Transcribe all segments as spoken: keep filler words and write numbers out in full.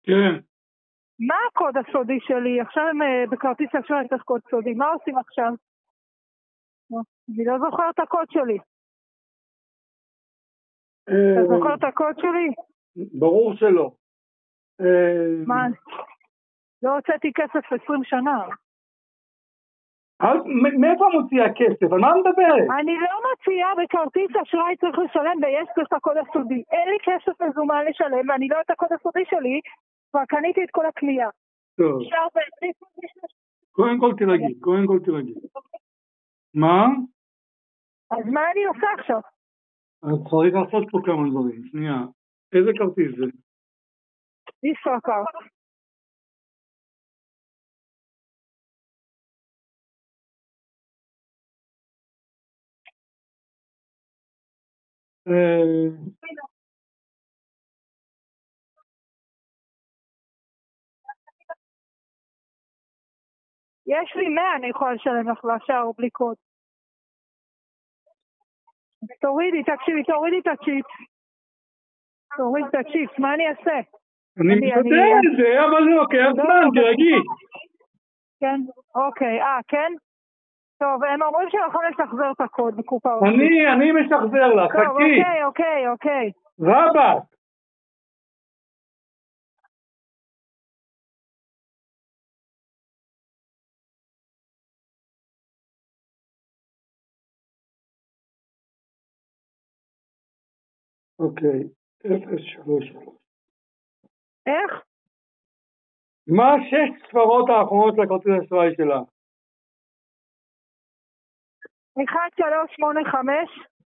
כן. מה הקוד הסודי שלי? עכשיו הם אה, בכרטיס אשראי צריך קוד סודי. מה עושים עכשיו? נו, אני לא זוכר את הקוד שלי. אתה אה, זוכר את הקוד שלי? ברור שלא. אה, מה? לא הוצאתי כסף עשרים שנה. אל- מ- מאיפה מוציאה כסף? על מה את מדברת? אני לא מציעה בכרטיס אשראי צריך לשלם ויש את הקוד הסודי. אין לי כסף מזומן לשלם ואני לא את הקוד הסודי שלי, כבר קניתי את כל הקנייה. טוב, אפשר בעצם... קודם כל תירגעי, קודם כל תירגעי. מה? אז מה אני עושה עכשיו? אז צריך לעשות פה כמה דברים. שנייה, איזה כרטיס זה? ישראכרט. אה, יש לי מאה, אני יכולה לשלם לך לשער בלי קוד. תורידי, תקשיבי, תורידי את הצ'יפ. תוריד את הצ'יפ, מה אני אעשה? אני אני- יודע אני- את זה, אבל זה לוקח לא, זמן, אבל- תירגעי. כן, אוקיי, אה, כן? טוב, הם אומרים שהם יכולים לשחזר את הקוד בקופה. אני, אני משחזר לך, טוב, חכי. אוקיי, אוקיי, אוקיי. רבאק. אוקיי, אפס שלוש שלוש. איך? מה שש ספרות האחרונות של הכרטיס האשראי שלה? אחד, שלוש, שמונה, חמש,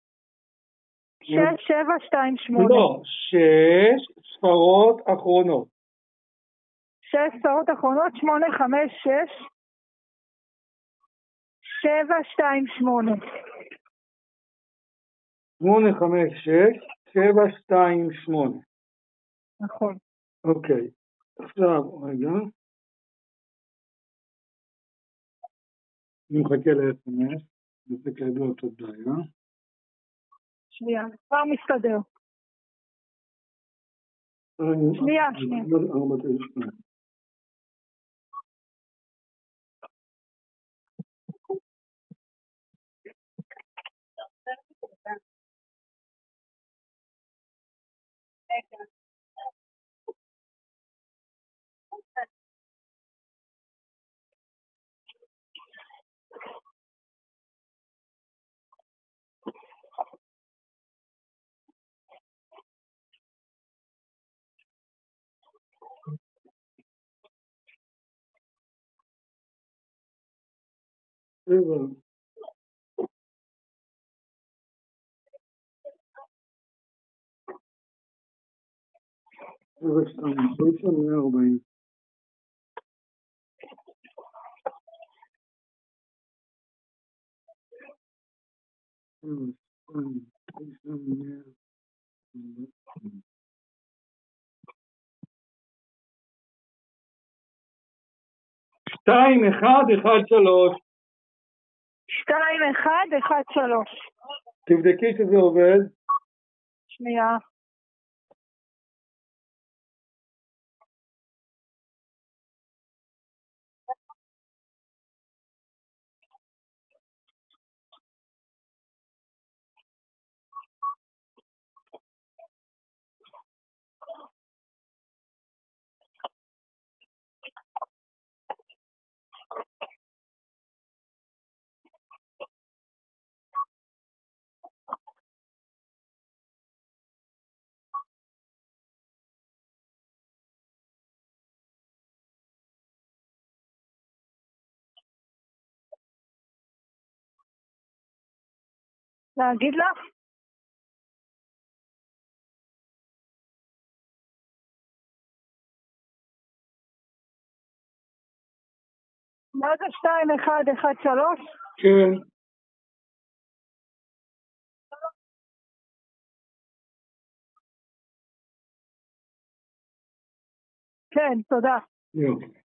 שש, שבע, שתיים, שמונה. לא, שש ספרות אחרונות. שש ספרות אחרונות, שמונה, חמש, שש, שבע, שתיים, שמונה. שמונה, חמש, שש, שבע, שתיים, שמונה. נכון. אוקיי, עכשיו, רגע. אני מחכה ל-אס אם אס, זה כידוע קצת בעיה. שנייה, כבר מסתדר. שנייה, שנייה. ארבע, תשע, שתיים. שבע. שבע, שתיים, תשע, מאה ארבעים. שתיים, אחד, אחד, שלוש. שתיים, אחד, אחד, שלוש. תבדקי שזה עובד. שנייה. להגיד לך? מה זה שתיים, אחד, אחד, שלוש? כן. כן, תודה. יופי.